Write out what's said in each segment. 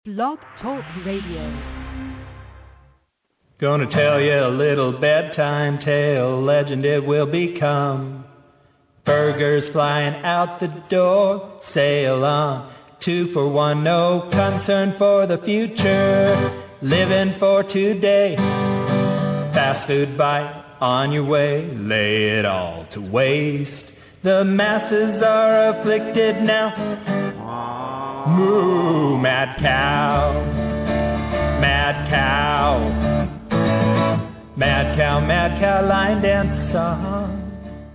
Blog Talk Radio. Gonna tell you a little bedtime tale, legend it will become. Burgers flying out the door, sail on. 2 for 1, no concern for the future. Living for today, fast food bite on your way, lay it all to waste. The masses are afflicted now. Moo, mad cow, mad cow, mad cow, mad cow, line dance song.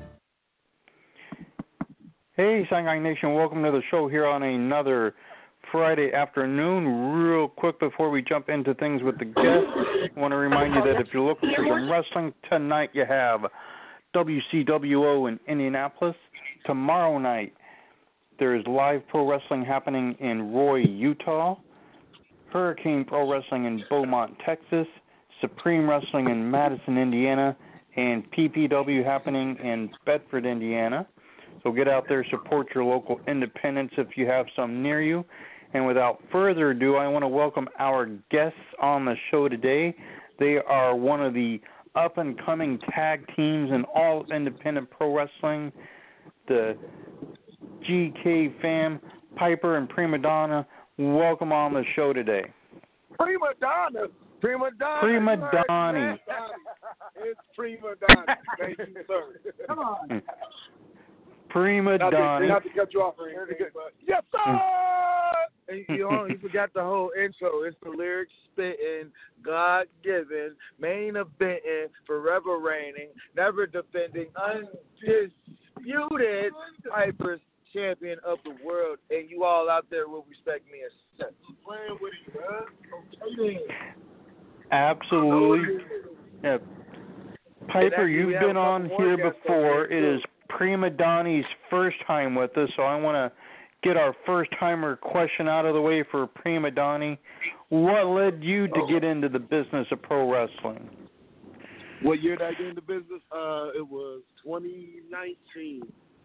Hey, Shanghai Nation, welcome to the show here on another Friday afternoon. Real quick before we jump into things with the guests, I want to remind you that if you're looking for some wrestling, tonight you have WCWO in Indianapolis. Tomorrow night, there is live pro wrestling happening in Roy, Utah, Hurricane Pro Wrestling in Beaumont, Texas, Supreme Wrestling in Madison, Indiana, and PPW happening in Bedford, Indiana. So get out there, support your local independents if you have some near you. And without further ado, I want to welcome our guests on the show today. They are one of the up-and-coming tag teams in all of independent pro wrestling, the GK fam, Piper and Prima Donna. Welcome on the show today. Prima Donna. Prima Donna. It's Prima Donna. Thank you, sir. Come on. Prima Donna. Not to cut you off or anything, but yes, sir. And you forgot the whole intro. It's the lyrics spitting, God given, main eventing, forever reigning, never defending, undisputed Piper's champion of the world, and you all out there will respect me as such. Playing with you, man. Okay, absolutely. Yeah. Piper, you've been on here before. It is Prima Donna's first time with us, so I want to get our first-timer question out of the way for Prima Donna. What led you to get into the business of pro wrestling? What year did I get into business? It was 2019.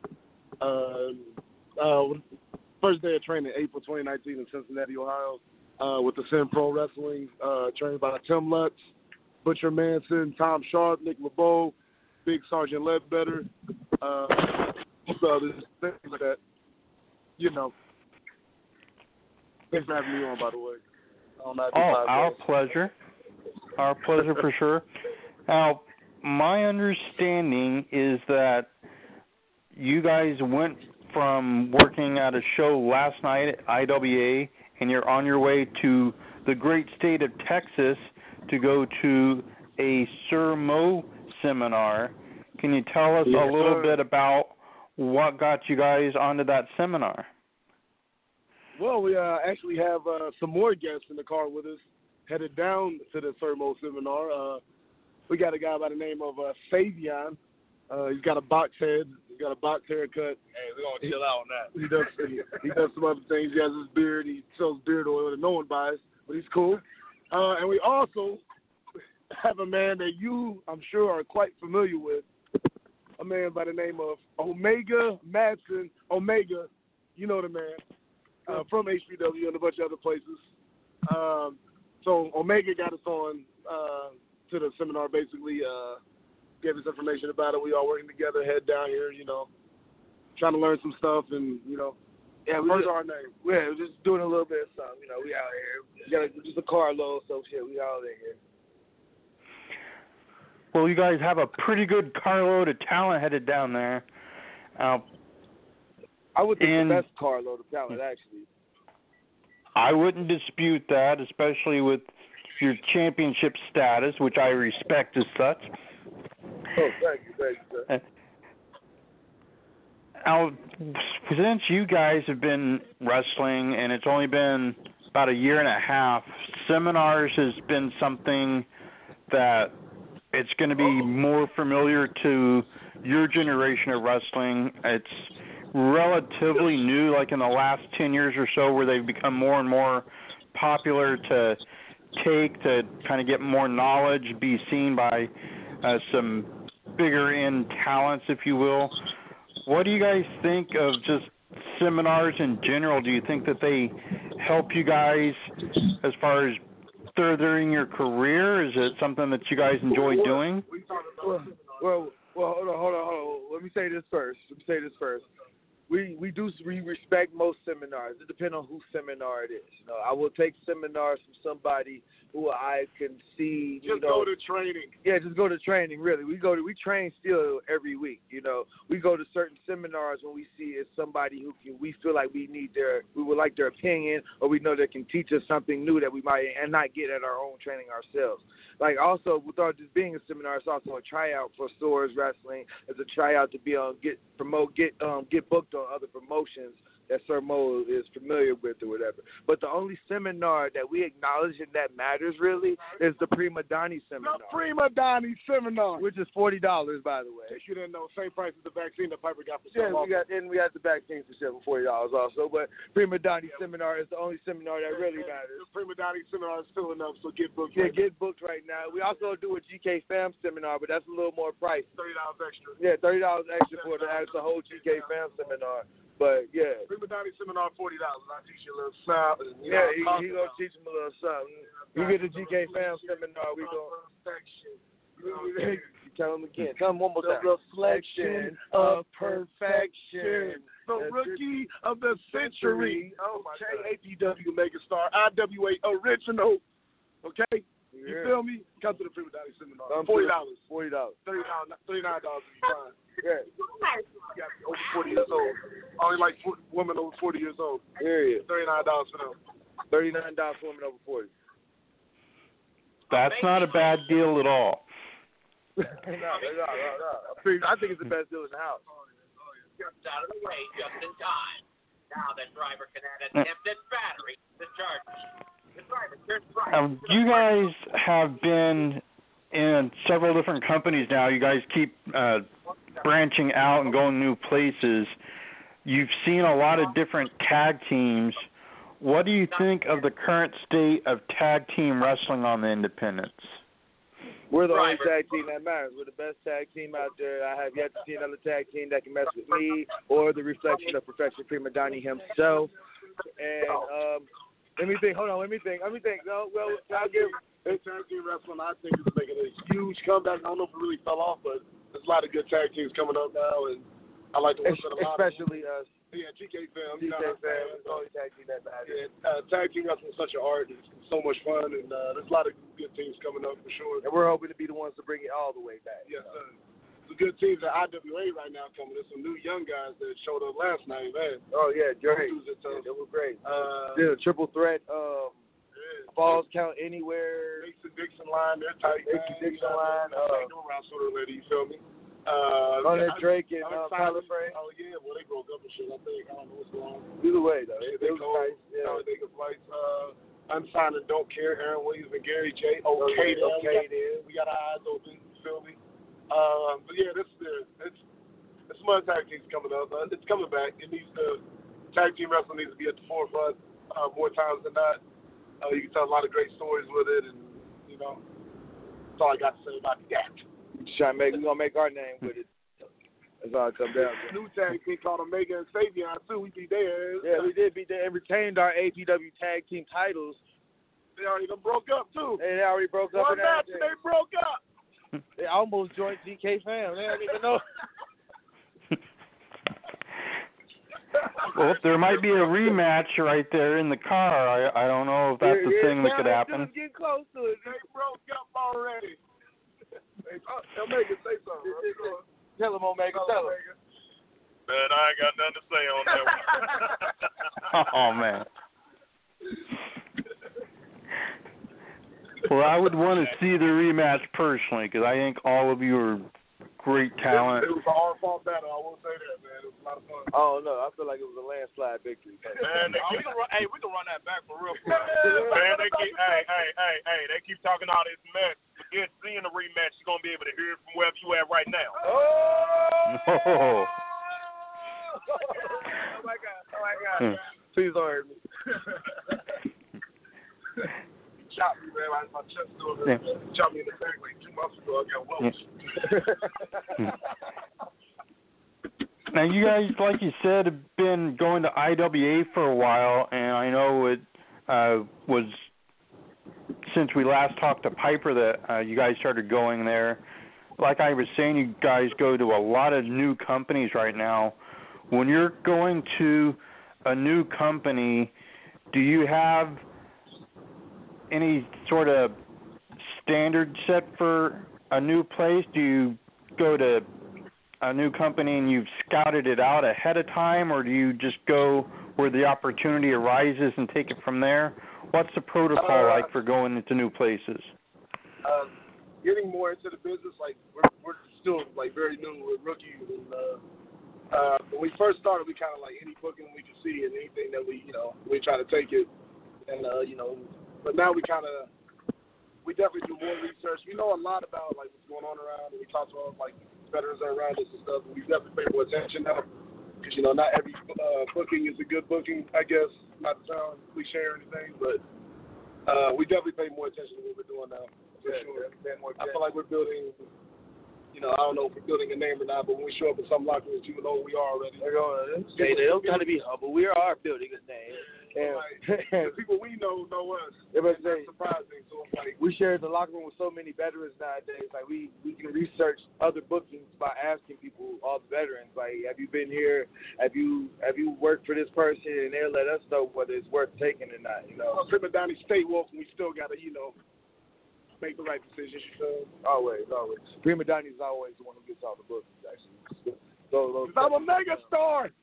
First day of training, April 2019 in Cincinnati, Ohio, with the Sin Pro Wrestling, trained by Tim Lutz, Butcher Manson, Tom Sharp, Nick LeBeau, Big Sergeant Ledbetter, so there's things like that, Thanks for having me on, by the way. Our pleasure. Our pleasure for sure. Now, my understanding is that you guys went from working at a show last night at IWA, and you're on your way to the great state of Texas to go to a Sir Mo seminar. Can you tell us a little bit about what got you guys onto that seminar? Well, we actually have some more guests in the car with us, headed down to the Sir Mo seminar. We got a guy by the name of Savion. He's got a box head. He's got a box haircut. Hey, we're going to chill out on that. He does some other things. He has his beard. He sells beard oil that no one buys, but he's cool. And we also have a man that you, I'm sure, are quite familiar with, a man by the name of Omega Madsen. Omega, you know the man, from HBW and a bunch of other places. So Omega got us on to the seminar, basically. Gave us information about it. We all working together, head down here, trying to learn some stuff, and yeah, where's our name? Yeah, we're just doing a little bit of stuff. We out here. We got just a carload, so shit, we all in here. Well, you guys have a pretty good carload of talent headed down there. I would think the best carload of talent, actually. I wouldn't dispute that, especially with your championship status, which I respect as such. Oh, thank you, sir. Now, since you guys have been wrestling, and it's only been about a year and a half, seminars has been something that it's going to be more familiar to your generation of wrestling. It's relatively new, like in the last 10 years or so, where they've become more and more popular to take to kind of get more knowledge, be seen by some bigger end talents, if you will. What do you guys think of just seminars in general? Do you think that they help you guys as far as furthering your career? Is it something that you guys enjoy doing? Well, hold on. Let me say this first. We respect most seminars. It depends on whose seminar it is. You know, I will take seminars from somebody who I can see. Just go to training. Yeah, just go to training. Really, we train still every week. You know, we go to certain seminars when we see it's somebody we feel like we would like their opinion, or we know they can teach us something new that we might and not get at our own training ourselves. Like also, without just being a seminar, it's also a tryout for Swords Wrestling. It's a tryout to be on get booked on other promotions that Sir Mo is familiar with or whatever. But the only seminar that we acknowledge and that matters really is the Prima Donnie seminar. The Prima Donnie seminar, which is $40, by the way. In case you didn't know, same price as the vaccine that Piper got for sale. Yeah, we got the vaccine for sale for $40 also. But Prima Donnie seminar is the only seminar that really matters. The Prima Donnie seminar is filling up, so get booked. Yeah, get booked right now. We also do a GK Fam seminar, but that's a little more price. $30 extra. Yeah, $30 extra for the whole GK Fam seminar. But yeah, Prima Donnie seminar $40. I teach you a little something. Yeah, he gonna teach him a little something. You get the GK Fam seminar, we go. Tell him again. Tell him one more time. The reflection of perfection. The rookie of the century. Oh my God. APW megastar, IWA original. Okay. You feel me? Come to the Prima Donnie seminar. $40. $39. $39 is fine. Yeah. You got to be over 40 years old. I only like women over 40 years old. Period. $39 for them. $39 for women over 40. That's not a bad deal at all. No. I think it's the best deal in the house. Out of the way just in time. Now the driver can add a tempted battery to charge. The driver turns right. You guys have been in several different companies now. You guys keep branching out and going new places. You've seen a lot of different tag teams. What do you think of the current state of tag team wrestling on the independents? We're the only tag team that matters. We're the best tag team out there. I have yet to see another tag team that can mess with me or the reflection of Perfection Prima Donnie himself. And let me think. No, well, I'll give. Tag team wrestling, I think, is making a huge comeback. I don't know if it really fell off, but there's a lot of good tag teams coming up now, and I like to work with a lot especially of them. Yeah, GK Fam. GK Fam is the only tag team that matters. Yeah, tag team wrestling is such an art. It's so much fun, and there's a lot of good teams coming up for sure. And we're hoping to be the ones to bring it all the way back. Yes, sir. Some good teams at IWA right now coming. There's some new young guys that showed up last night, man. Oh, yeah, great. They were great. Did a triple threat. Falls count anywhere. Dixon line, they're tight. Dixon line. Around sort of lady, you feel me? Drake and Tyler Frey. Oh yeah, well they broke up and shit. I think I don't know what's going on. Either way though, it was nice. Yeah. They could fight. Unsigned and Don't Care. Aaron Williams and Gary J. Okay, we got our eyes open. You feel me? But yeah, it's some other tag teams coming up. It's coming back. Tag team wrestling needs to be at the forefront more times than not. You can tell a lot of great stories with it, and that's all I got to say about that. We're gonna make our name with it. That's all it comes down to. New tag team called Omega and Savion too. We beat theirs. Yeah, we did beat them and retained our APW tag team titles. They already broke up too. They already broke up. One match and they broke up. They almost joined GK Fam. They don't even know. Well, there might be a rematch right there in the car. I don't know if that's the thing that could happen. Get close to it. They broke up already. Omega, say something. Tell him, Omega. Tell him. Man, I ain't got nothing to say on that one. Oh, man. Well, I would want to see the rematch personally because I think all of you are great talent. It was a hard-fought battle. I will say that, man. It was a lot of fun. Oh, no. I feel like it was a landslide victory. Man, we can run that back for real. Man, they keep talking all this mess. Forget seeing the rematch. You're going to be able to hear it from wherever you at right now. Oh! Oh, my God. Please don't hurt me. Chop me, man. My chest doing chop me in the back like 2 months ago. I got welts. Now, you guys, like you said, have been going to IWA for a while, and I know was since we last talked to Piper that you guys started going there. Like I was saying, you guys go to a lot of new companies right now. When you're going to a new company, do you have any sort of standard set for a new place? Do you go to a new company and you've scouted it out ahead of time, or do you just go where the opportunity arises and take it from there? What's the protocol like for going into new places? Getting more into the business, like we're still like very new, we're rookies, and when we first started, we kind of like any booking we could see and anything that we try to take it, and but now we definitely do more research. We know a lot about like what's going on around, and we talk to like veterans that are around us and stuff, and we definitely pay more attention now, because not every booking is a good booking, I guess, not to sound cliche or anything, but we definitely pay more attention to what we're doing now. For sure. I feel like we're building, I don't know if we're building a name or not, but when we show up in some locker rooms, people know who we are already. They don't try to be humble. We are building a name. And the people we know us. That's surprising. So it's like, we share the locker room with so many veterans nowadays. Like we can research other bookings by asking people, all the veterans, like, have you been here? Have you worked for this person? And they'll let us know whether it's worth taking or not. Prima Donnie stay woke, and we still gotta make the right decisions. Always. Prima Donnie is always the one who gets all the bookings, actually. I'm a mega star.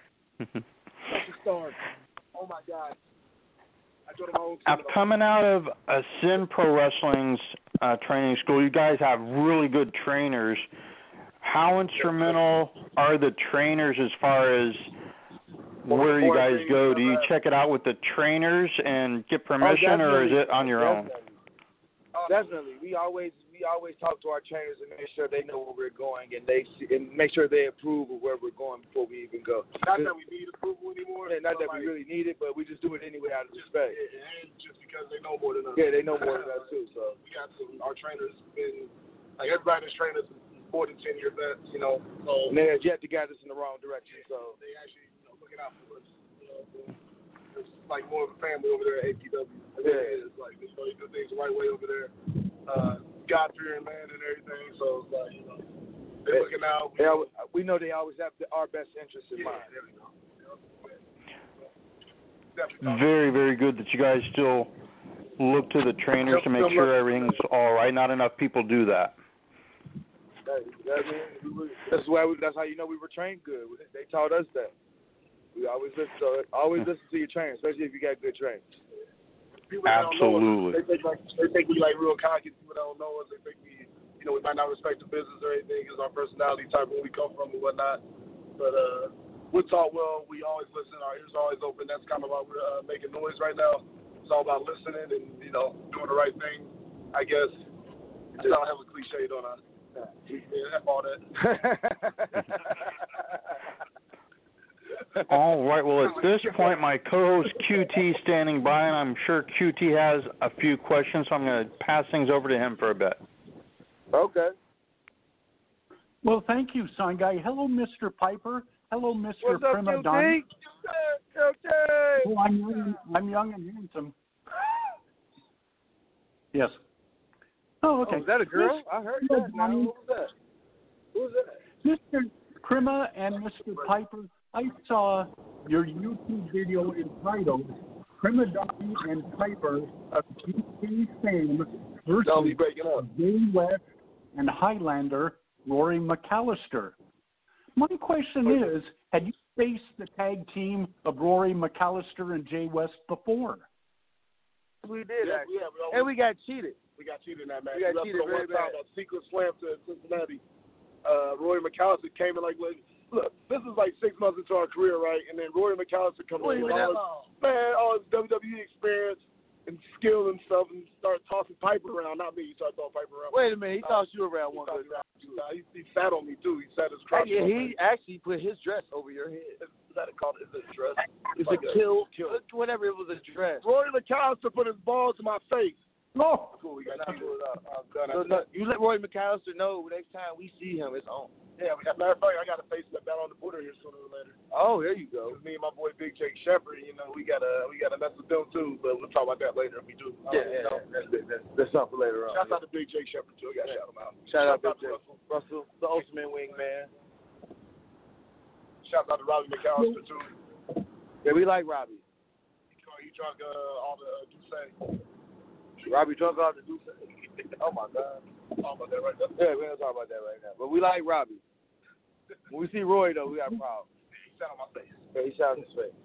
Star. Oh my God. I go to my own After coming out of Sin Pro Wrestling's training school, you guys have really good trainers. How instrumental are the trainers as far as where you guys go? Do you check it out with the trainers and get permission, or is it on your own? Definitely. We always talk to our trainers and make sure they know where we're going, and make sure they approve of where we're going before we even go. Not that we need approval anymore. Yeah, not that we really need it, but we just do it anyway out of respect. And just because they know more than us. Yeah, they know more than us too. So we got our trainers been like everybody that's trained us is more than 10 years vets, So and they have yet to guide us in the wrong direction. So they actually looking out for us. It's like more of a family over there at APW. Yeah, it's like they do things the right way over there. God-fearing man and everything. So it's like they're looking out. We know they always have our best interests in mind. There we go. Very, very good that you guys still look to the trainers to make sure everything's all right. Not enough people do that. That's how you know we were trained good. They taught us that. We always listen to your trainers, especially if you got good trainers. Absolutely. They think we like real cocky. People that don't know us, they think we might not respect the business or anything because our personality type, where we come from and whatnot. But we're taught well. We always listen. Our ears are always open. That's kind of why we're making noise right now. It's all about listening and doing the right thing. I guess I don't have a cliche, don't I? Yeah, all that. All right. Well, at this point, my co-host QT standing by, and I'm sure QT has a few questions, so I'm going to pass things over to him for a bit. Okay. Well, thank you, Sign Guy. Hello, Mr. Piper. Hello, Mr. Prima Donnie. Oh, I'm young and handsome. Yes. Oh, okay. Oh, is that a girl? I heard that. Now, who was that? Mr. Prima and Mr. Piper, I saw your YouTube video entitled Prima Donnie and Piper of GT Fame versus Jay West and Highlander Rory McAllister. My question is, had you faced the tag team of Rory McAllister and Jay West before? We did, actually. And we got cheated. We got cheated in that match. We got cheated very bad. That secret slam to Cincinnati. Rory McAllister came in like, look, this is like 6 months into our career, right? And then Rory McAllister comes in with all his WWE experience and skill and stuff, and start tossing Piper around. Not me. He started throwing Piper around. Wait a minute. He tossed you around one good time. He sat on me, too. He sat his crotch. He actually put his dress over your head. Is that called? Is it a dress? It's like a kill. Whatever, it was a dress. Rory McAllister put his balls to my face. Oh, Cool, we got to pull it up. So you let Roy McAllister know next time we see him, it's on. Yeah, matter of fact, I got a face step down on the border here sooner or later. Oh, there you go. Me and my boy Big Jake Shepard, we gotta mess with them too, but we'll talk about that later if we do. That's something later on. Shout out to Big Jake Shepard too. I gotta shout him out. Shout out to Russell, the ultimate wingman. Shout out to Robbie McAllister too. Yeah, we like Robbie. He drunk all the Douce. Robbie drunk all the Douce. Oh my God. Talk about that right now. Yeah, we don't talk about that right now. But we like Robbie. When we see Roy though, we got a problem. He shot on my face. Yeah, he shot in his face.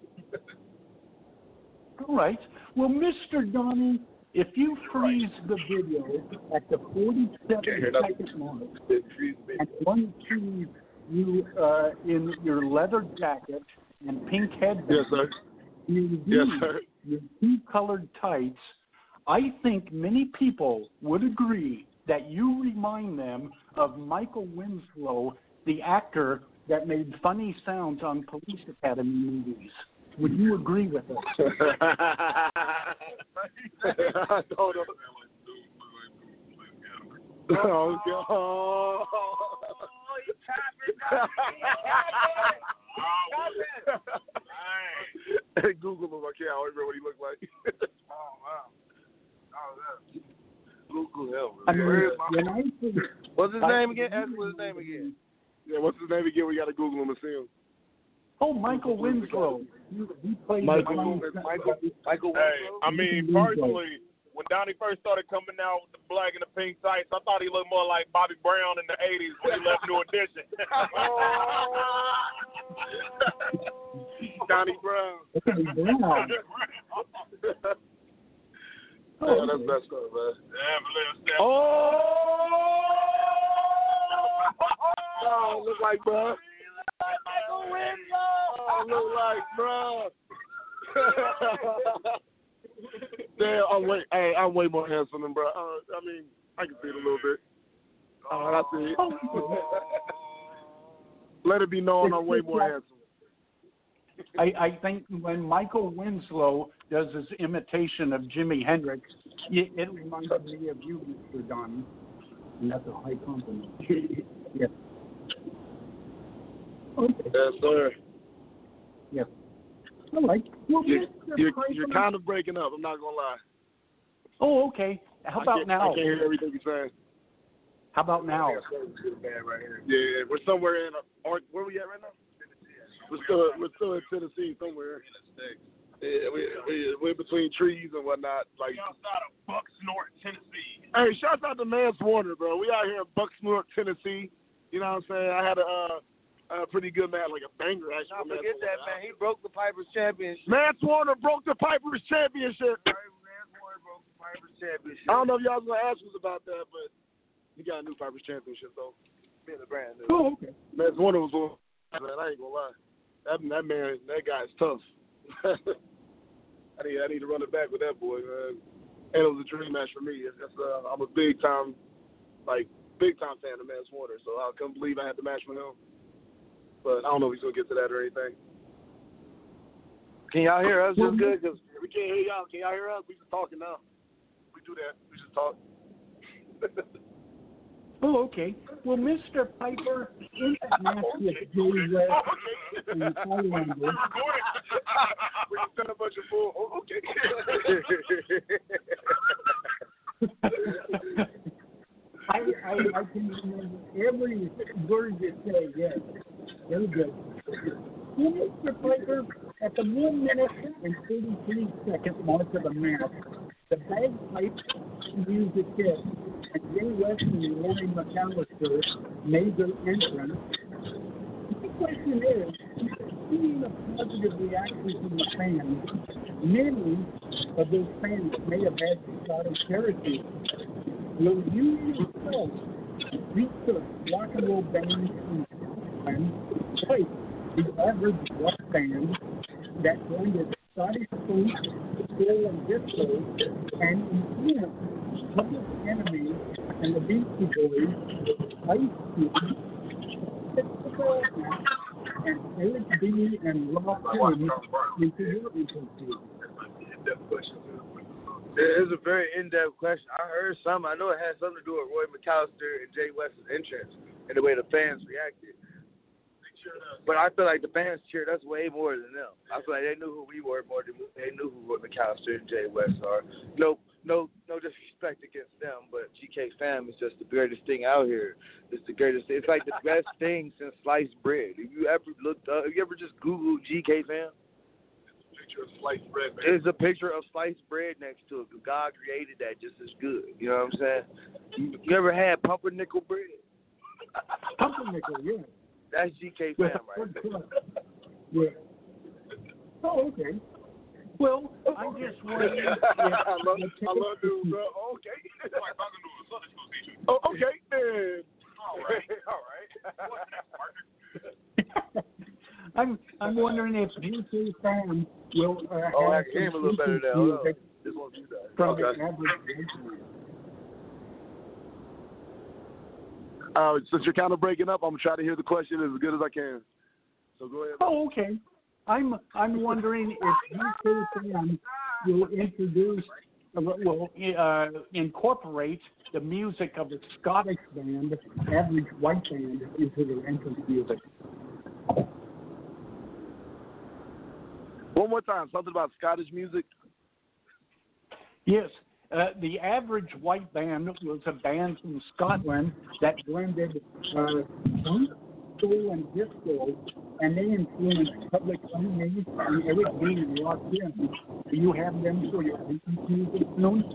all right. Well, Mr. Donnie, if you freeze the video at the 47-second mark, and one sees you in your leather jacket and pink headband, Yes, sir. Yes, sir. your two-colored tights, I think many people would agree that you remind them of Michael Winslow, the actor that made funny sounds on Police Academy movies. Would you agree with us? Oh, God. Hey, Google him. I can't remember what he looked like. Oh, wow. Google him. What's his name again? Ask what's his name again. Yeah, what's his name again? We got to Google him and see him. Oh, Michael Winslow. He played Michael Hey, Winslow. I mean, personally, when Donnie first started coming out with the black and the pink tights, I thought he looked more like Bobby Brown in the 80s when he left New Edition. Donnie Brown. Oh, that's messed up, man. Oh, look like, bro. Michael Winslow. Oh, look like, bro. Damn, I'm way more handsome than bro. I mean, I can see it a little bit. I see it. Let it be known I'm way more handsome. I think when Michael Winslow does his imitation of Jimi Hendrix, it reminds me of you, Mr. Donnie. And that's a high compliment. Yes. Okay. Yes, sir. Yes. All right. Well, You're kind of breaking up. I'm not gonna lie. Oh, okay. How about now? I can't hear everything you're saying. How about now? Yeah, we're somewhere in where we at right now? We're still in Tennessee somewhere. Yeah, we're between trees and whatnot. Like outside of Bucksnort, Tennessee. Hey, shout out to Mance Warner, bro. We out here in Bucksnort, Tennessee. You know what I'm saying? I had a pretty good match, like a banger actually. Don't forget that, man. He broke the Piper's Championship. Mance Warner broke the Piper's Championship. Mance Warner broke the Piper's Championship. I don't know if y'all was gonna ask us about that, but he got a new Piper's Championship though. Being a brand new. Oh, okay. Mance Warner was on. Man, I ain't gonna lie. That man, that guy's tough. I need to run it back with that boy, man. And it was a dream match for me. I'm a big time fan of Mance Warner, so I couldn't believe I had the match with him. But I don't know if he's gonna get to that or anything. Can y'all hear us? Just good, cause we can't hear y'all. Can y'all hear us? We just talking now. We do that. We just talk. Oh, okay. Well, Mr. Piper, in that match with Joey West and Highlander, We just sent a bunch of bull. Oh, okay. I can remember every word you say, yes. Very good. Well, Mr. Piper, at the 1 minute and 33-second mark of the match, the bagpipe music hit, and Jay West and Rory McAllister made their entrance. The question is, seeing the positive reaction from the fans, many of those fans may have had Scottish heritage. Will you yourself research rock and roll bands and fight the average rock band that blended Scottish folk, soul, and disco, and influenced Public Enemy and the Beastie Boys, Ice Cube, and Eric B. and Rob Kim into your interview? It's a very in-depth question. I heard some. I know it had something to do with Roy McAllister and Jay West's entrance and the way the fans reacted. But I feel like the fans cheered us way more than them. I feel like they knew who we were more than they knew who Roy McAllister and Jay West are. No disrespect against them, but GK Fam is just the greatest thing out here. It's the greatest. It's like the best thing since sliced bread. If you ever looked up, if you ever just Googled GK Fam, Of sliced bread, man. there's a picture of sliced bread next to it. God created that just as good. You know what I'm saying? You ever had pumpernickel bread? Pumpernickel, yeah. That's GK Fam right there. Yeah. Oh, okay. Well, I'm just wondering. I love dudes, bro. Okay. Oh, okay, then. All right. I'm wondering if GK Fam will I can hear him a little better now. This won't do that. From Okay. the average Since you're kind of breaking up, I'm gonna try to hear the question as good as I can. So go ahead. Oh, okay. I'm wondering if GK Fam will incorporate the music of a Scottish band, Average White Band, into their entrance music. One more time, something about Scottish music. Yes, the Average White Band was a band from Scotland that blended funk, soul, and disco, and they influenced Public Enemy and Eric B. and Rakim. Do you have them for your entrance music soon?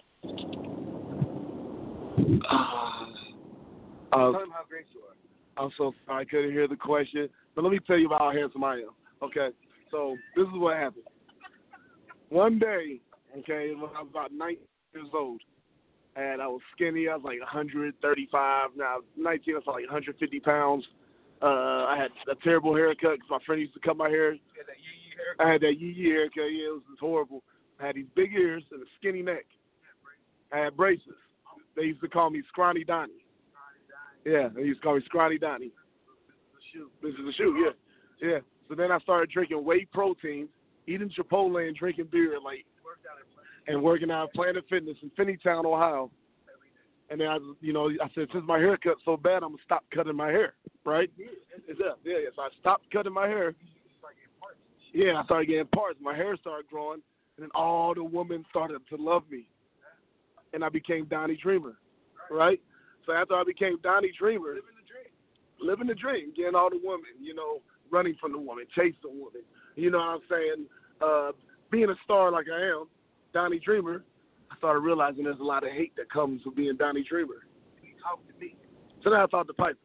Tell them how great you are. I'm so sorry, I couldn't hear the question. But let me tell you about how handsome I am. Okay, so this is what happened. One day, okay, when I was about 19 years old, and I was skinny. I was like 135. Now, 19, I was like 150 pounds. I had a terrible haircut because my friend used to cut my hair. I had that yee haircut. Yeah, it was just horrible. I had these big ears and a skinny neck. I had braces. They used to call me Scrawny Donnie. Yeah, they used to call me Scrawny Donnie. This is a shoe, yeah. Yeah. So then I started drinking whey protein, eating Chipotle and drinking beer and working out at Planet Fitness in Finneytown, Ohio. And then I said, since my hair cut's so bad, I'm going to stop cutting my hair, right? Yeah. So I stopped cutting my hair. Yeah, I started getting parts. My hair started growing, and then all the women started to love me. And I became Donnie Dreamer, right? So after I became Donnie Dreamer, living the dream, getting all the women, running from the woman, chasing the woman. You know what I'm saying? Being a star like I am, Donnie Dreamer, I started realizing there's a lot of hate that comes with being Donnie Dreamer. He talked to me. So then I talked to Piper.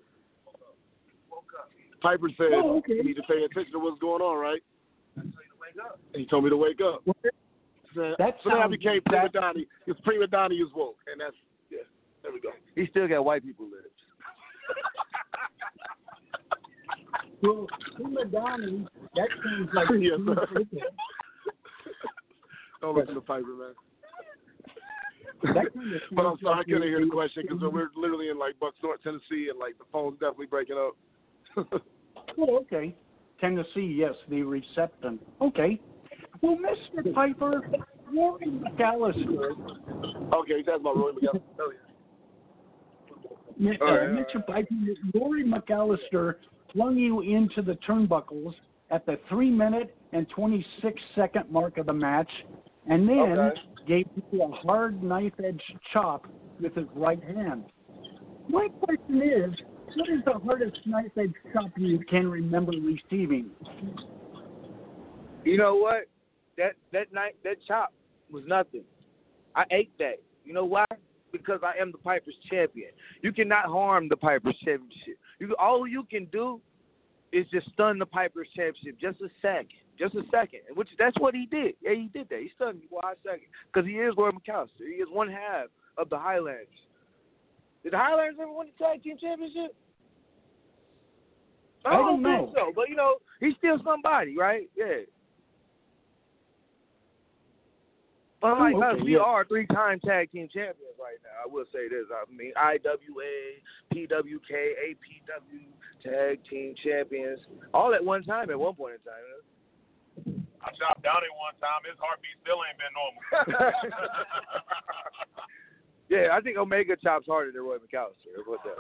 Piper said, You need to pay attention to what's going on, right? And he told me to wake up. So then I became Prima Donnie, because Prima Donnie is woke. And that's, there we go. He still got white people lips. Well, Prima Donnie, that seems like yes, sir. Don't listen to Piper, man. But I'm sorry, I couldn't hear the question because we're literally in like Bucks, North Tennessee, and like the phone's definitely breaking up. Oh, okay. Tennessee, yes, the reception. Okay. Well, Mr. Piper, Rory McAllister. Okay, that's about Rory McAllister. Oh, yeah. Mr. Piper, Rory McAllister flung you into the turnbuckles at the 3-minute and 26-second mark of the match, and then gave you a hard knife-edge chop with his right hand. My question is, what is the hardest knife-edge chop you can remember receiving? You know what? That chop was nothing. I ate that. You know why? Because I am the Piper's champion. You cannot harm the Piper's championship. All you can do is just stun the Piper's championship just a second. Which that's what he did. Yeah, he did that. He stunned me for a second. Because he is Roy McAllister. He is one half of the Highlanders. Did the Highlanders ever win the tag team championship? I don't think so. But, he's still somebody, right? Yeah. Unlike us, we are 3-time tag team champions right now. I will say this. I mean, IWA, PWK, APW, tag team champions, all at one time at one point in time. I shot Donnie one time. His heartbeat still ain't been normal. Yeah, I think Omega chops harder than Roy McAllister. What's that?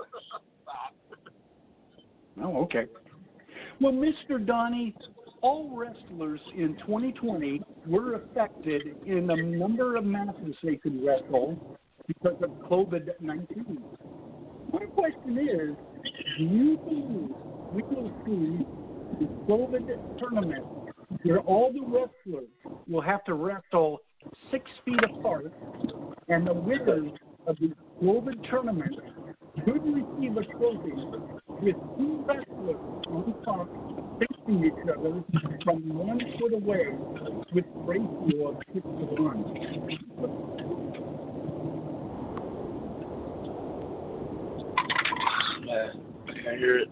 Oh, okay. Well, Mr. Donnie, all wrestlers in 2020 were affected in the number of matches they could wrestle because of COVID-19. My question is, do you believe we will see the COVID tournament where all the wrestlers will have to wrestle 6 feet apart, and the winners of the COVID tournament could receive a trophy with 2 wrestlers on top facing each other from 1 foot away with a ratio of 6-to-1? I hear it.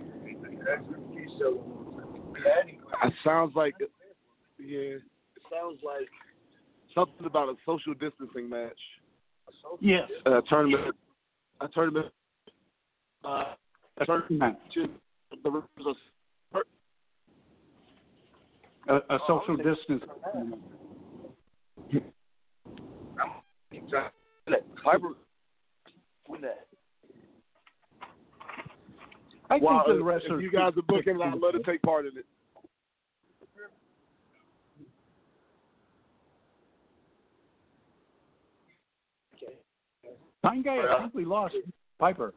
It sounds like something about a social distancing match. Yes. A tournament. A social distance. Piper win that. I think Wow, the wrestlers. if you guys are booking, I'd love to take part in it. Pine guy, I think we lost Piper.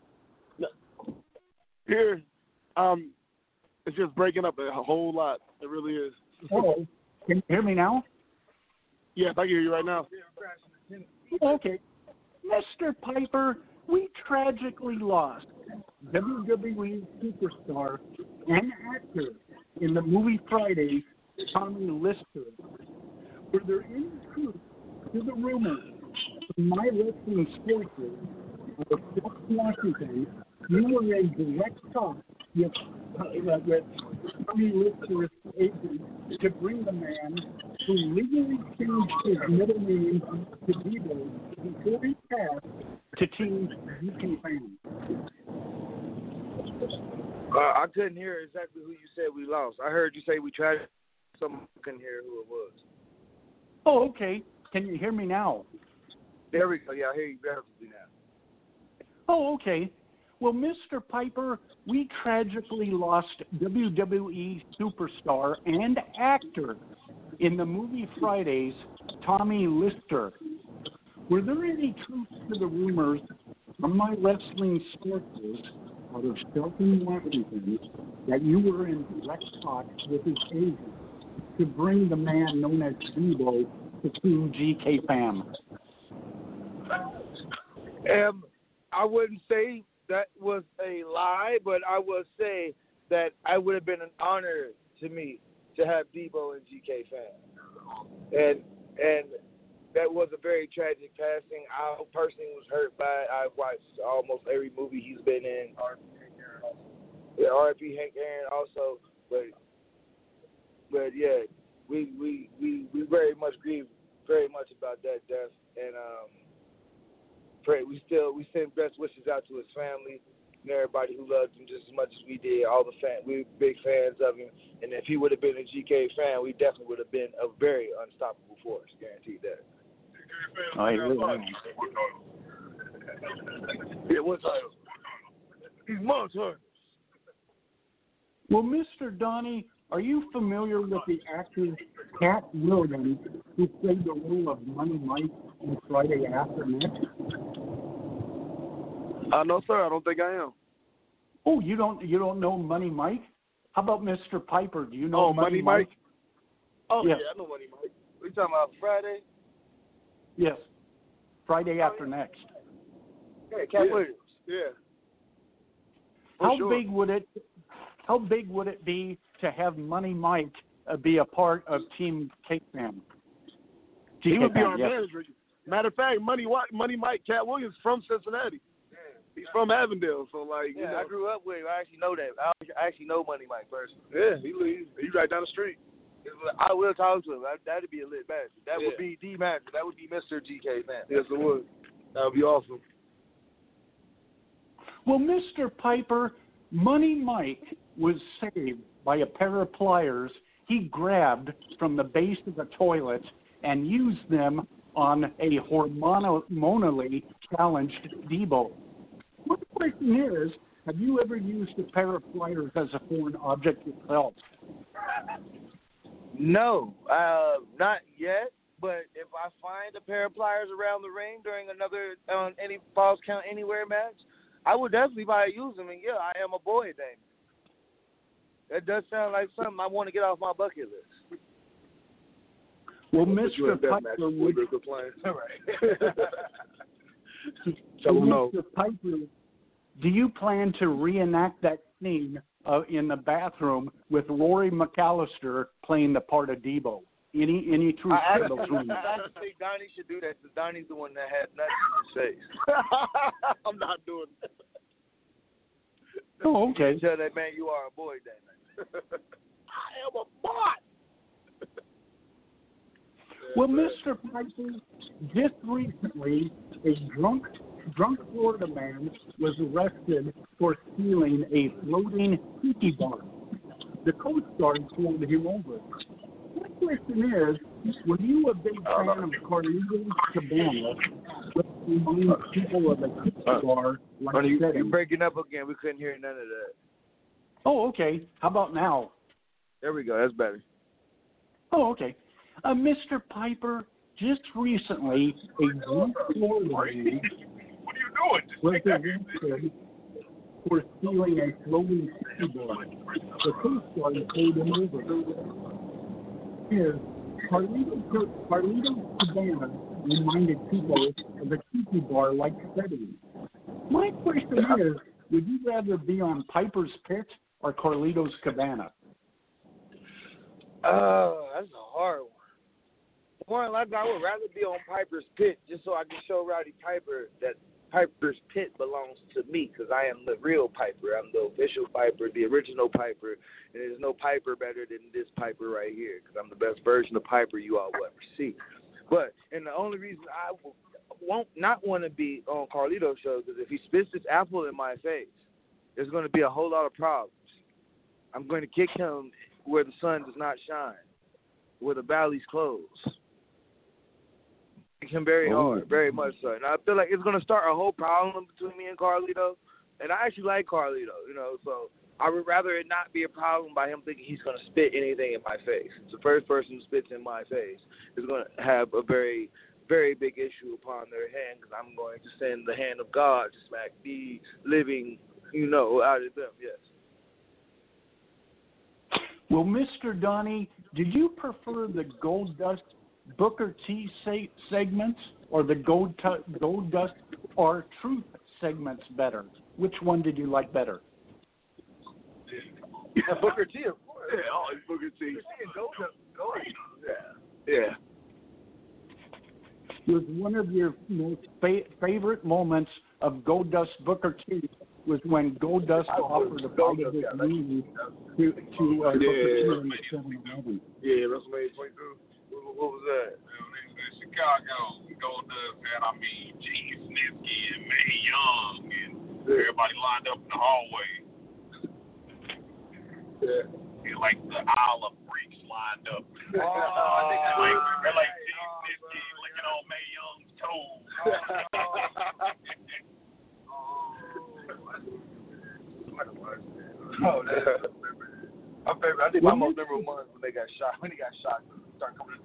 Here, it's just breaking up a whole lot. It really is. Oh, can you hear me now? Yes, I can hear you right now. Okay. Mr. Piper, we tragically lost WWE superstar and actor in the movie Friday, Tommy Lister. Were there any truth to the rumors from My Wrestling Sports of Washington? You were in direct talk with Tommy Lister's agent to bring the man who legally changed his middle name to Debo before he passed to Team UK Fans. I couldn't hear exactly who you said we lost. I heard you say we tried. Someone couldn't hear who it was. Oh, okay. Can you hear me now? There we go. Yeah, I hear you better now. Oh, okay. Well, Mr. Piper, we tragically lost WWE superstar and actor in the movie Fridays, Tommy Lister. Were there any truth to the rumors from My Wrestling Sources out of Shelton, Washington, that you were in direct talks with his agent to bring the man known as Debo to Team GK Fam? I wouldn't say that was a lie, but I will say that it would have been an honor to me to have Debo and GK Fam. And that was a very tragic passing. I personally was hurt by it. I've watched almost every movie he's been in. R.I.P. Hank Aaron also. But yeah, we very much grieve very much about that death, and we send best wishes out to his family and everybody who loved him just as much as we did. All the we were big fans of him, and if he would have been a GK fan, we definitely would have been a very unstoppable force. Guaranteed that. Yeah, what title? He's my turn. Well, Mr. Donnie, are you familiar with the actor Cat Williams, who played the role of Money Mike on Friday After Next? No, sir. I don't think I am. Oh, you don't know Money Mike? How about Mr. Piper? Do you know Money Mike? Oh, yes. Yeah, I know Money Mike. What are you talking about, Friday? Yes. Friday After Next. Hey, Cat Williams. Yeah. How big would it be to have Money Mike be a part of Team K-Fam? He would be our manager. Matter of fact, Money Mike, Cat Williams from Cincinnati. He's from Avondale, so I grew up with him. I actually know that. I actually know Money Mike personally. Yeah, he's right down the street. I will talk to him. That'd be a lit match. That would be the match. That would be Mr. GK man. Yes, it would. That would be awesome. Well, Mr. Piper, Money Mike was saved by a pair of pliers he grabbed from the base of the toilet and used them on a hormonally challenged Debo. My question is, have you ever used a pair of pliers as a foreign object yourself? No, not yet. But if I find a pair of pliers around the ring during another any Falls Count Anywhere match, I would definitely probably use them. And yeah, I am a boy then. That does sound like something I want to get off my bucket list. Well, Mr. Piper, Mr. Piper, do you plan to reenact that scene in the bathroom with Rory McAllister playing the part of Debo? Any truth to those rumors? I think Donnie should do that because Donnie's the one that had nuts in his face. I'm not doing that. Oh, okay. Tell that man you are a boy, then. I am a bot. Well, Mr. Piper, just recently, a drunk Florida man was arrested for stealing a floating tiki bar. The Coast Guard pulled him over. My question is, were you a big fan of Carlito Cabana, which reminds people of a tiki bar like you're breaking up again. We couldn't hear none of that. Oh, okay. How about now? There we go. That's better. Oh, okay. Mr. Piper, just recently, a drunk Florida man was arrested for stealing a floating tiki bar. The Coast Guard pulled him over. Here, Carlito Cabana reminded people of a tiki bar like setting. My question is, would you rather be on Piper's Pit or Carlito's Cabana? That's a hard one. More like I would rather be on Piper's Pit just so I can show Rowdy Piper that Piper's Pit belongs to me because I am the real Piper. I'm the official Piper, the original Piper, and there's no Piper better than this Piper right here because I'm the best version of Piper you all will ever see. But, and the only reason I won't not want to be on Carlito's show is if he spits this apple in my face, there's going to be a whole lot of problems. I'm going to kick him where the sun does not shine, where the valley's closed. Him very hard, very much so. And I feel like it's going to start a whole problem between me and Carlito. And I actually like Carlito, so I would rather it not be a problem by him thinking he's going to spit anything in my face. The first person who spits in my face is going to have a very, very big issue upon their hand because I'm going to send the hand of God to smack the living, out of them, yes. Well, Mr. Donnie, did you prefer the Gold Dust Booker T segments or the Gold Dust or Truth segments better? Which one did you like better? Booker T, of course. Yeah, always Booker T. Yeah. Was one of your most favorite moments of Gold Dust Booker T was when Gold Dust offered a bite of his knee to Booker T in 7-11. Yeah, WrestleMania 22. What was that? In Chicago, Gold Dust had, Gene Snitsky and Mae Young, and everybody lined up in the hallway. Yeah. And like the Isle of Freaks lined up. They're like Gene Snitsky licking on Mae Young's toes. I think my most memorable ones when they got shot. When he got shot, started coming.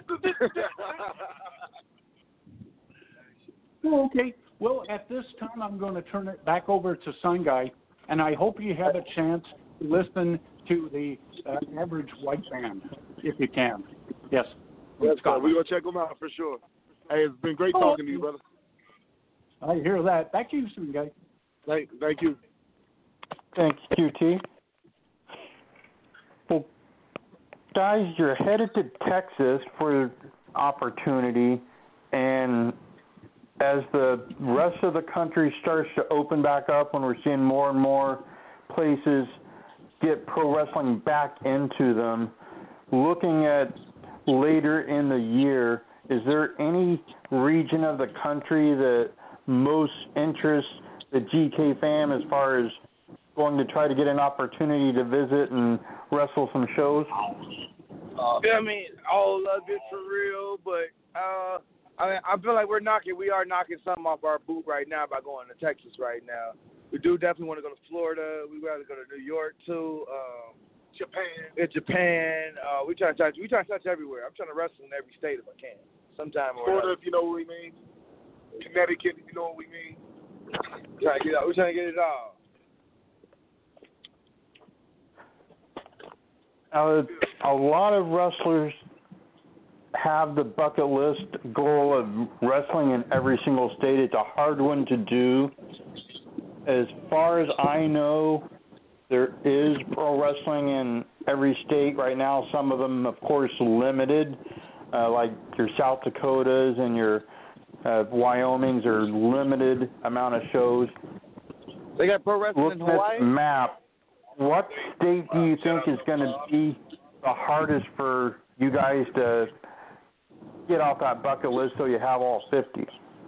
Okay. Well, at this time, I'm going to turn it back over to Sun Guy, and I hope you have a chance to listen to the Average White Band, if you can. Yes. That's fine. We're going to check them out for sure. Hey, it's been great talking to you, brother. I hear that. Back to you, Sun Guy. Thank you. Thanks, QT. Well, guys, you're headed to Texas for opportunity, and as the rest of the country starts to open back up, when we're seeing more and more places get pro wrestling back into them, looking at later in the year, is there any region of the country that most interests the GK fam as far as going to try to get an opportunity to visit and wrestle some shows? I mean, all of it for real, but I feel like we are knocking something off our boot right now by going to Texas right now. We do definitely want to go to Florida. We got to go to New York too. Japan. We try to touch everywhere. I'm trying to wrestle in every state if I can. Sometime or Florida, if you know what we mean. Connecticut, if you know what we mean. We're trying to get it all. A lot of wrestlers have the bucket list goal of wrestling in every single state. It's a hard one to do. As far as I know, there is pro wrestling in every state right now. Some of them, of course, limited, like your South Dakotas and your Wyomings are limited amount of shows. They got pro wrestling in Hawaii? Looking at the map, what state do you think is going to be the hardest for you guys to get off that bucket list so you have all 50?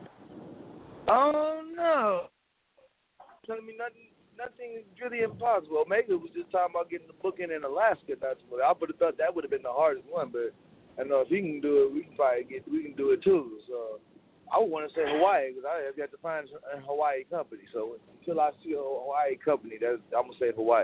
Oh, no. Telling me nothing really impossible. Maybe it was just talking about getting the booking in Alaska. That's what I would have thought that would have been the hardest one. But I know if he can do it, we can do it too. So I would want to say Hawaii because I have got to find a Hawaii company. So until I see a Hawaii company, I'm gonna say Hawaii.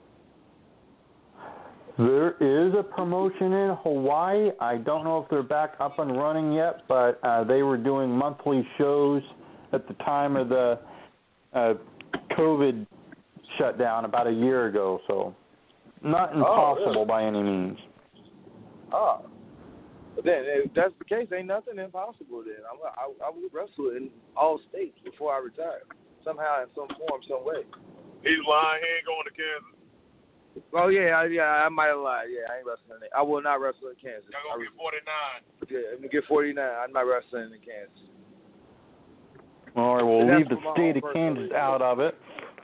There is a promotion in Hawaii. I don't know if they're back up and running yet, but they were doing monthly shows at the time of the COVID shutdown about a year ago, so not impossible by any means. Oh, but then if that's the case, ain't nothing impossible. Then I would wrestle in all states before I retire, somehow, in some form, some way. He's lying. He ain't going to Kansas. Oh yeah, I might have lied. Yeah, I ain't wrestling it. I will not wrestle in Kansas. I'm gonna get 49. Yeah, I'm gonna get 49. I'm not wrestling in Kansas. All right, we'll leave the state of Kansas out of it.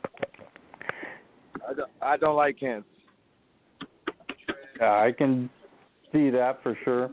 I don't like Kansas. I can see that for sure.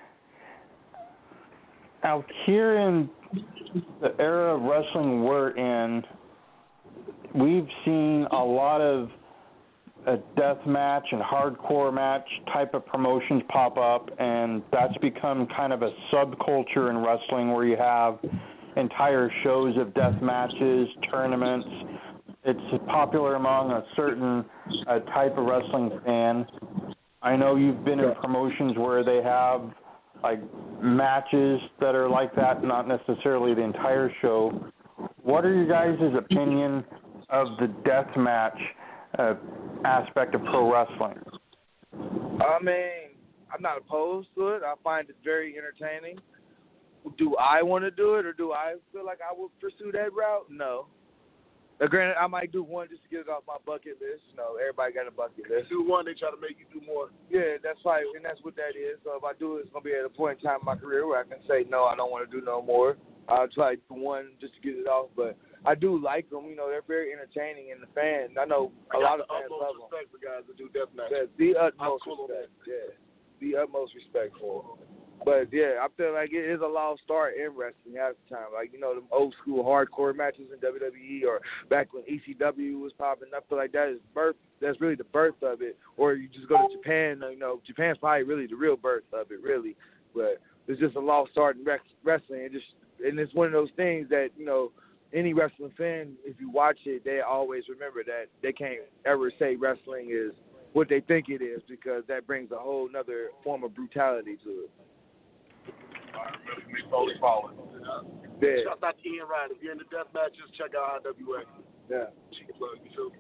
Out here in the era of wrestling we're in, we've seen a lot of death match and hardcore match type of promotions pop up, and that's become kind of a subculture in wrestling where you have entire shows of death matches, tournaments. It's popular among a certain type of wrestling fan. I know you've been in promotions where they have like matches that are like that, not necessarily the entire show. What are you guys' opinion of the death match aspect of pro wrestling? I mean, I'm not opposed to it. I find it very entertaining. Do I want to do it, or do I feel like I will pursue that route? No. Granted, I might do one just to get it off my bucket list. You know, everybody got a bucket list. Do one, they try to make you do more. Yeah, that's right, and that's what that is. So if I do it, it's going to be at a point in time in my career where I can say, no, I don't want to do no more. I'll try to do one just to get it off, but I do like them. You know, they're very entertaining, and the fans, I know a lot of fans love them. Respect for guys that do death matches. Yeah, the utmost respect. Yeah, the utmost respect for them. But, yeah, I feel like it is a lost art in wrestling half the time. Like, you know, them old school hardcore matches in WWE or back when ECW was popping. I feel like that's really the birth of it. Or you just go to Japan. You know, Japan's probably really the real birth of it, really. But it's just a lost art in wrestling. And it's one of those things that, you know, any wrestling fan, if you watch it, they always remember that they can't ever say wrestling is what they think it is, because that brings a whole nother form of brutality to it. I remember me totally following. Yeah. Shout out to Ian Ryan. If you're in the death matches, check out IWA. Yeah. Cheap plug, you feel me?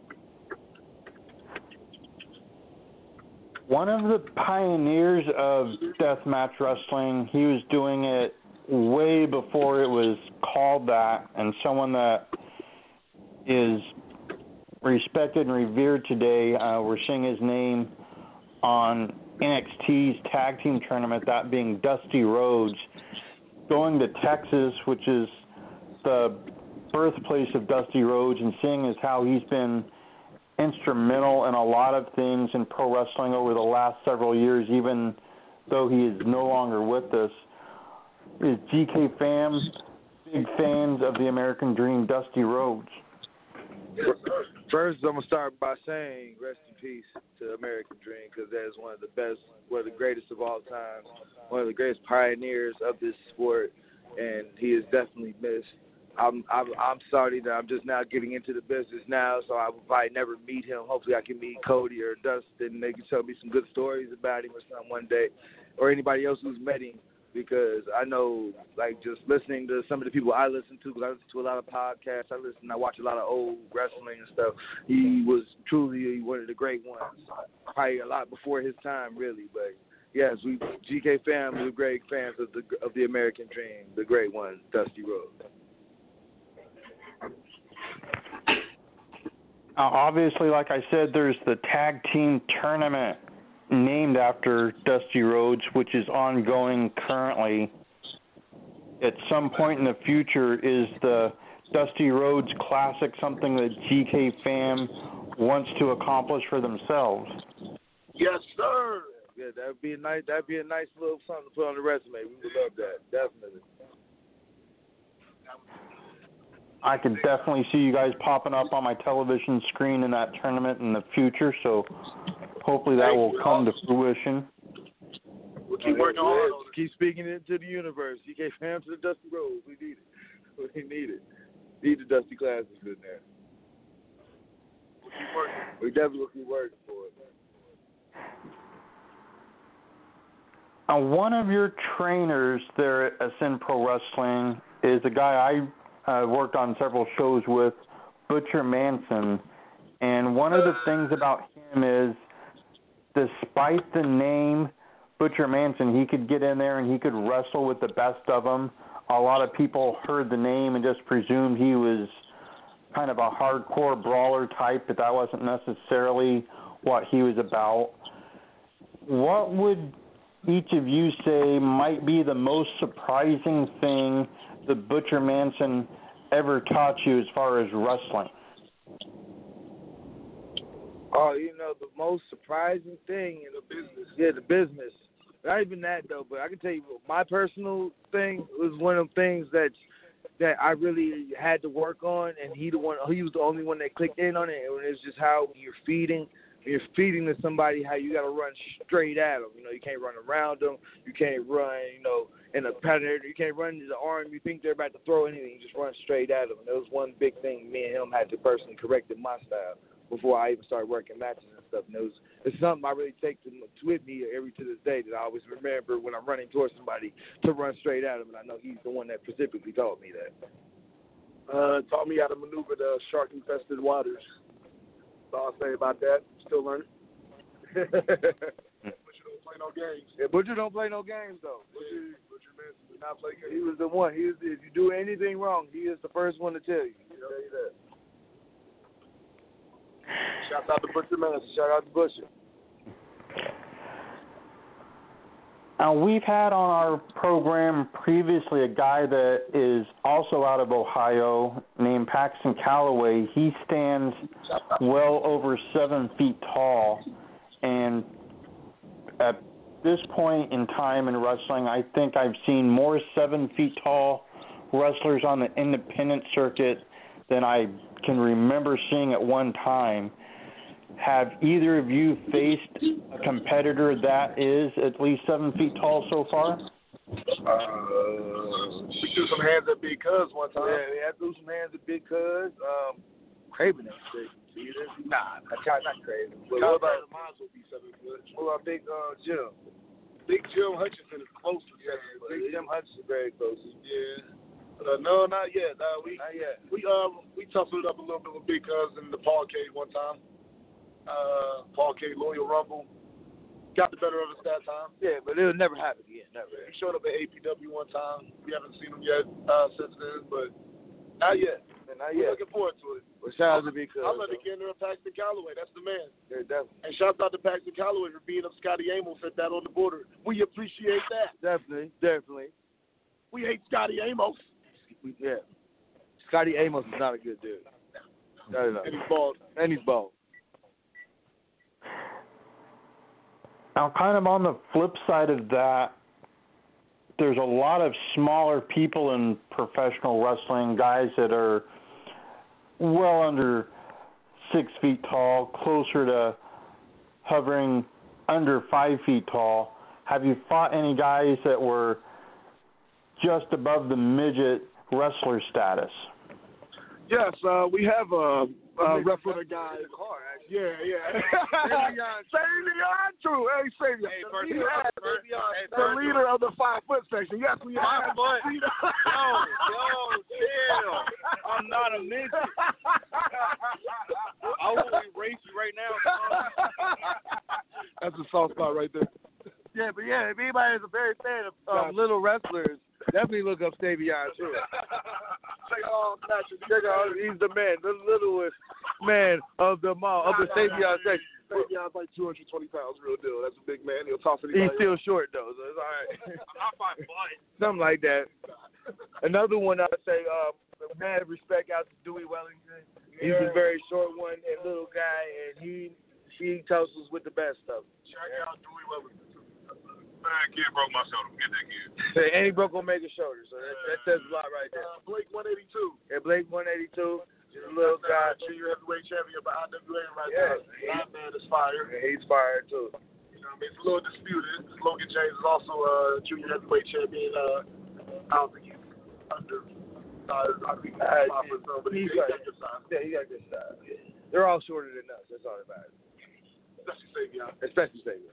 One of the pioneers of deathmatch wrestling, he was doing it way before it was called that, and someone that is respected and revered today. We're seeing his name on NXT's tag team tournament, that being Dusty Rhodes, going to Texas, which is the birthplace of Dusty Rhodes, and seeing as how he's been instrumental in a lot of things in pro wrestling over the last several years, even though he is no longer with us. Is GK fans big fans of the American Dream, Dusty Rhodes? Yes, sir. First, I'm gonna start by saying rest in peace to American Dream, because that is one of the best, one of the greatest of all time, one of the greatest pioneers of this sport, and he is definitely missed. I'm sorry that I'm just now getting into the business now, so I will probably never meet him. Hopefully, I can meet Cody or Dustin, and they can tell me some good stories about him or something one day, or anybody else who's met him. Because I know, like, just listening to some of the people I listen to, because I listen to a lot of podcasts, I watch a lot of old wrestling and stuff. He was truly one of the great ones, probably a lot before his time, really. But yes, we GK fam, we're great fans of the American Dream, the great one, Dusty Rhodes. Obviously, like I said, there's the tag team tournament named after Dusty Rhodes, which is ongoing currently. At some point in the future, is the Dusty Rhodes Classic something that GK fam wants to accomplish for themselves? Yes, sir. Yeah, that'd be a nice little something to put on the resume. We would love that, definitely. I could definitely see you guys popping up on my television screen in that tournament in the future, so hopefully that will come to fruition. We'll keep working on it. Keep speaking it to the universe. GK fam to the Dusty Rhodes. We need it. We need it. Need the Dusty Classics in there. We'll keep working. We definitely will keep working for it. One of your trainers there at Ascend Pro Wrestling is a guy I worked on several shows with, Butcher Manson. And one of the things about him is, despite the name Butcher Manson, he could get in there and he could wrestle with the best of them. A lot of people heard the name and just presumed he was kind of a hardcore brawler type, but that wasn't necessarily what he was about. What would each of you say might be the most surprising thing that Butcher Manson ever taught you as far as wrestling? Oh, the most surprising thing in the business. Yeah, the business. Not even that, though, but I can tell you my personal thing was one of the things that I really had to work on, and he was the only one that clicked in on it. And it's just how when you're feeding to somebody, how you got to run straight at them. You can't run around them. You can't run, in a pattern. You can't run into the arm. You think they're about to throw anything. You just run straight at them. And that was one big thing me and him had to personally correct in my style before I even started working matches and stuff. And it's something I really take with me to this day, that I always remember when I'm running towards somebody to run straight at him. And I know he's the one that specifically taught me that. Taught me how to maneuver the shark-infested waters. That's all I'll say about that. Still learning. Butcher don't play no games. Yeah, Butcher don't play no games, though. Butcher Manson did not play games. He was the one. If you do anything wrong, he is the first one to tell you. I'll tell you that. Shout out to Butcher Manson. Shout out to Butcher. Now, we've had on our program previously a guy that is also out of Ohio named Paxton Calloway. He stands well over 7 feet tall, and at this point in time in wrestling, I think I've seen more 7 feet tall wrestlers on the independent circuit than I can remember seeing at one time. Have either of you faced a competitor that is at least 7 feet tall so far? We threw some hands at Big Cuz one time. Yeah, I threw some hands at Big Cuz. Craven ain't crazy. Nah, not crazy. But what about mine will be 7 foot? What about Big Jim? Big Jim Hutchinson is close to 7 foot. Big Jim Hutchinson is very close. Yeah. No, not yet. Not yet. We tussled up a little bit with Big Cuz in the Paul Cage one time. Paul Cage Loyal Rumble. Got the better of us that time. Yeah, but it'll never happen again. Never. He showed up at APW one time. We haven't seen him yet since then, but not yet. We're looking forward to it. Well, shout out to Big Cuz. I'm letting get into Paxton Calloway. That's the man. Yeah, definitely. And shout out to Paxton Calloway for beating up Scotty Amos at that on the border. We appreciate that. Definitely. We hate Scotty Amos. Yeah. Scotty Amos is not a good dude. No. And he's bald. Now, kind of on the flip side of that, there's a lot of smaller people in professional wrestling, guys that are well under 6 feet tall, closer to hovering under 5 feet tall. Have you fought any guys that were just above the midget wrestler status? Yes, we have a wrestler guy. Yeah. Savion, true. Hey, Savion. The leader of the 5 foot section. Yes, we have. 5 foot. Yo, chill. I'm not a midget. I will erase you right now. That's a soft spot right there. Yeah, but yeah, if anybody is a very fan of little wrestlers, definitely look up Savion too. He's the man, the littlest man of the Savion section. Savion's like 220 pounds, real deal. That's a big man. He'll toss anybody. He's still short though, so it's all right. I'll fight blood. Something like that. Another one I'd say, mad respect out to Dewey Wellington. He's a very short one and little guy, and he tells us with the best stuff. Check out Dewey Wellington. Man, kid broke my shoulder. Get that kid. And he broke Omega's shoulder, so that says a lot right there. Blake 182. Yeah, Blake 182. He's a little guy. Junior heavyweight champion by IWA right now. That man is fired. Yeah, he's fired too. You know what I mean? It's a little disputed. Logan James is also a junior heavyweight champion. I don't think he's under. I think he's but he got good size. Yeah, he got good size. They're all shorter than us. That's all that matters. Especially Savion.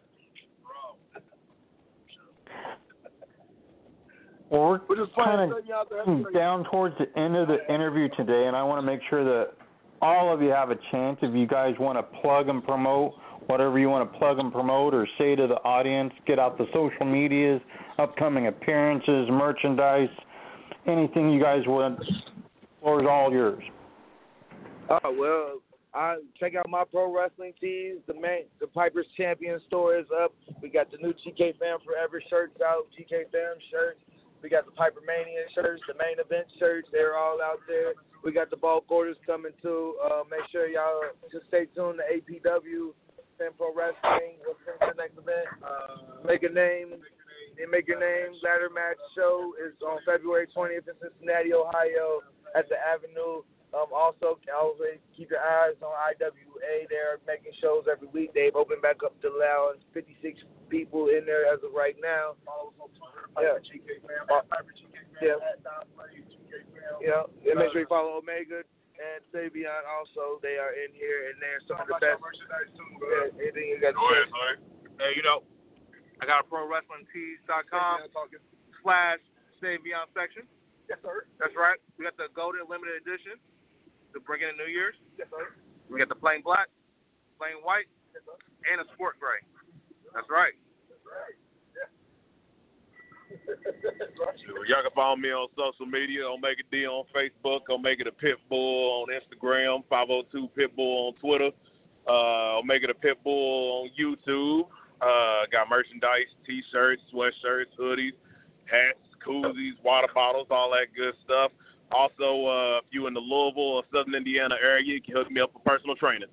Well, we're just kind of down towards the end of the interview today, and I want to make sure that all of you have a chance. If you guys want to plug and promote whatever you want to plug and promote or say to the audience, get out the social medias, upcoming appearances, merchandise, anything you guys want, the floor is all yours. Oh, well, check out my pro wrestling tees. The Piper's Champion store is up. We got the new GK Fam Forever shirts out, GK Fam shirts. We got the Piper Mania shirts, the main event shirts. They're all out there. We got the bulk orders coming too. Make sure y'all just stay tuned to APW, Fam Pro Wrestling. What's the next event? Make a Name. Make Your Name ladder match show is on February 20th in Cincinnati, Ohio at the Avenue. Also, always keep your eyes on IWA. They're making shows every week. They've opened back up the lounge. 56 people in there as of right now. Yeah. Yeah. And make sure you follow Omega and Savion also. They are in here, and they're some of the best. Yeah, anything you got to say? Hey, I got a ProWrestlingTees.com/Savion section. Yes, sir. That's right. We got the Golden Limited Edition to bring in New Year's. Yes, sir. We got the plain black, plain white, yes, sir, and a sport gray. That's right. That's right. Yeah. Y'all can follow me on social media, Omega D on Facebook, Omega the Pitbull on Instagram, 502 Pitbull on Twitter, Omega the Pitbull on YouTube. Got merchandise, T-shirts, sweatshirts, hoodies, hats, koozies, water bottles, all that good stuff. Also, if you in the Louisville or Southern Indiana area, you can hook me up for personal training.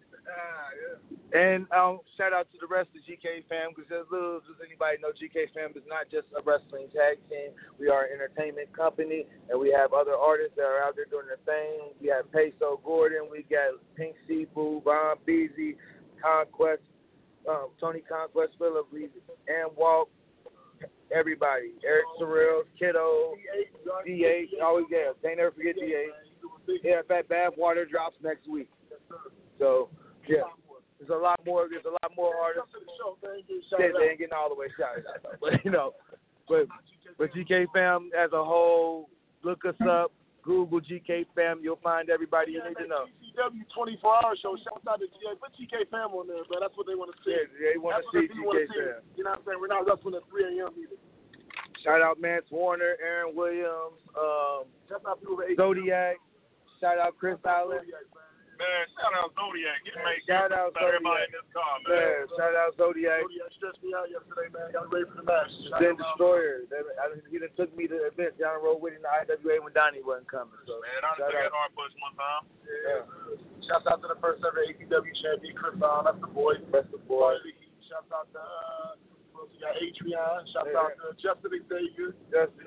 And shout out to the rest of GK Fam, because as little as anybody know, GK Fam is not just a wrestling tag team. We are an entertainment company, and we have other artists that are out there doing their thing. We have Peso Gordon, we got Pink Seafood, Von Beasy, Conquest, Tony Conquest Phillips, and Walt. Everybody, Eric Sorrell, Kiddo, D8, always there. Can't never forget D8. Yeah, in fact, Bathwater drops next week. So, yeah, there's a lot more. There's a lot more artists. Yeah, they ain't getting all the way shouted out, though. But GK Fam as a whole, look us up. Google GK Fam. You'll find everybody you need to know. CCW 24-hour show. Shout out to GK. Put GK Fam on there, bro. That's what they want to see. Yeah, they want to see GK Fam. You know what I'm saying? We're not wrestling at 3 a.m. either. Shout out Mance Warner, Aaron Williams, Zodiac. Shout out Chris Allen. Man, shout out Zodiac. Shout out everybody in this car, man. Yeah, shout out Zodiac. Zodiac stressed me out yesterday, man. Got ready for the match. Then Destroyer. He done took me to events down the road with him to IWA when Donnie wasn't coming. So, man, I took that hard push one time. Yeah. Shouts out to the first ever APW champion, Chris Allen. That's the boy. That's the boy. Shouts out to we got Adrian. Shouts out to Justin Xavier.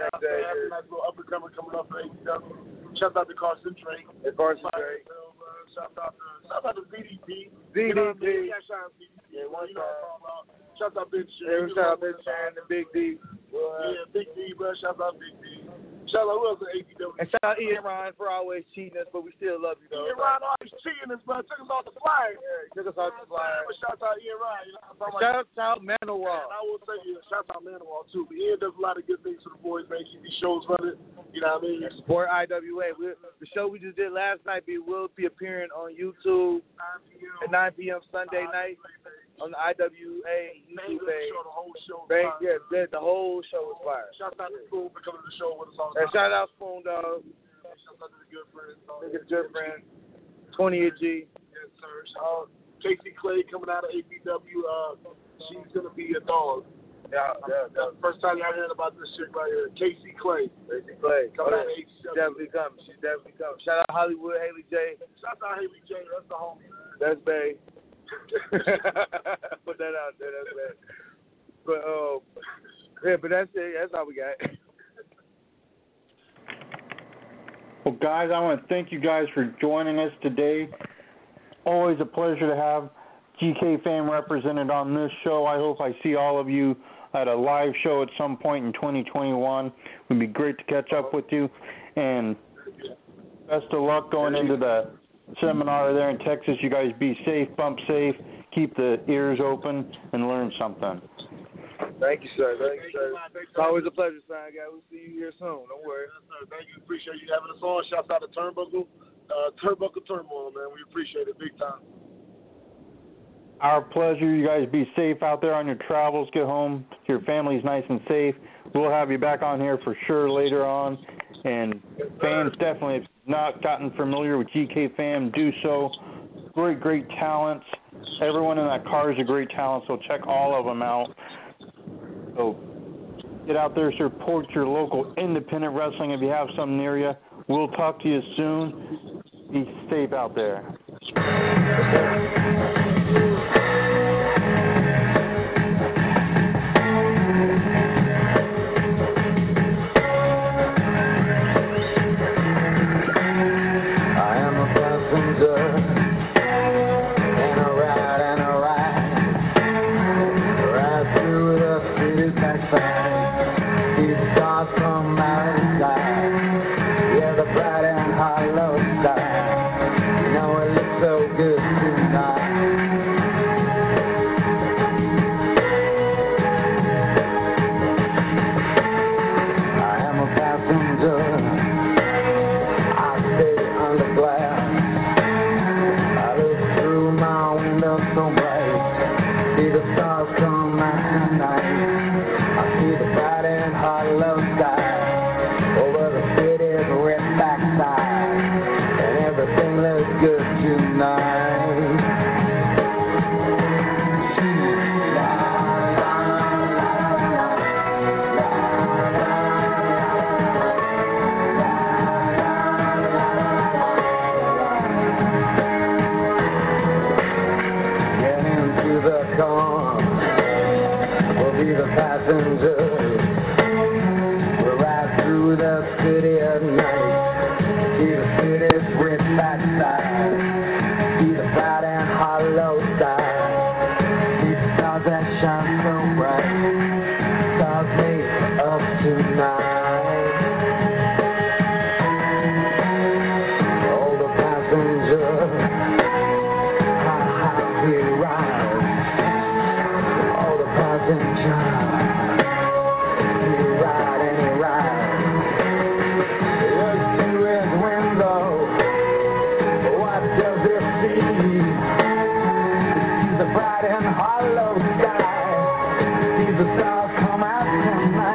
Xavier. Nice little up and comer coming up for APW. Shouts out to Carson Drake. Carson Drake. Shout out to DDP. DDP. Yeah, shout out Big Sharon. Yeah, shout out Big Sharon and Big D. Yeah, Big D, bro. Shout out Big D. Shout out who else at APW. And shout out Ian Ryan for always cheating us, but we still love you, though. Ian Ryan always cheating us, bro. Took us off the flyer. Yeah, he took us off the flyer. But shout out Ian Ryan. You know, shout out Manowar. And I will say, shout out Manowar, too. But Ian does a lot of good things for the boys, man. Keep these shows running. You know what I mean? Support IWA. The show we just did last night will be appearing on YouTube at 9 p.m. Sunday night on the IWA YouTube page. The whole show the whole show was fire. Shout out to Spoon for coming to the show with us all. And shout out Spoon, dog. Shout out to the good friend. Good friend. 20 G. Yes, sir. Casey Clay coming out of APW. She's going to be a dog. Yeah. First time y'all heard about this chick right here. Casey Clay. Coming out of APW. She's definitely coming. Shout out Hollywood, Haley J. Shout out Haley J. That's the homie. That's Bay. Put that out there. That's Bay. But that's it. That's all we got. Well, guys, I want to thank you guys for joining us today. Always a pleasure to have GK Fam represented on this show. I hope I see all of you at a live show at some point in 2021. It would be great to catch up with you. And best of luck going into the seminar there in Texas. You guys be safe, bump safe, keep the ears open, and learn something. Thank you, sir. It's always a pleasure, son. We'll see you here soon. Don't worry. Yes, sir. Thank you. Appreciate you having us on. Shouts out to Turnbuckle Turmoil, man. We appreciate it big time. Our pleasure. You guys be safe out there on your travels. Get home. Your family's nice and safe. We'll have you back on here for sure later on. And fans definitely, if not gotten familiar with GK Fam, do so. Great talents. Everyone in that car is a great talent, so check all of them out. So get out there, support your local independent wrestling if you have some near you. We'll talk to you soon. Be safe out there.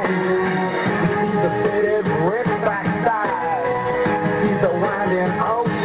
Winding ocean.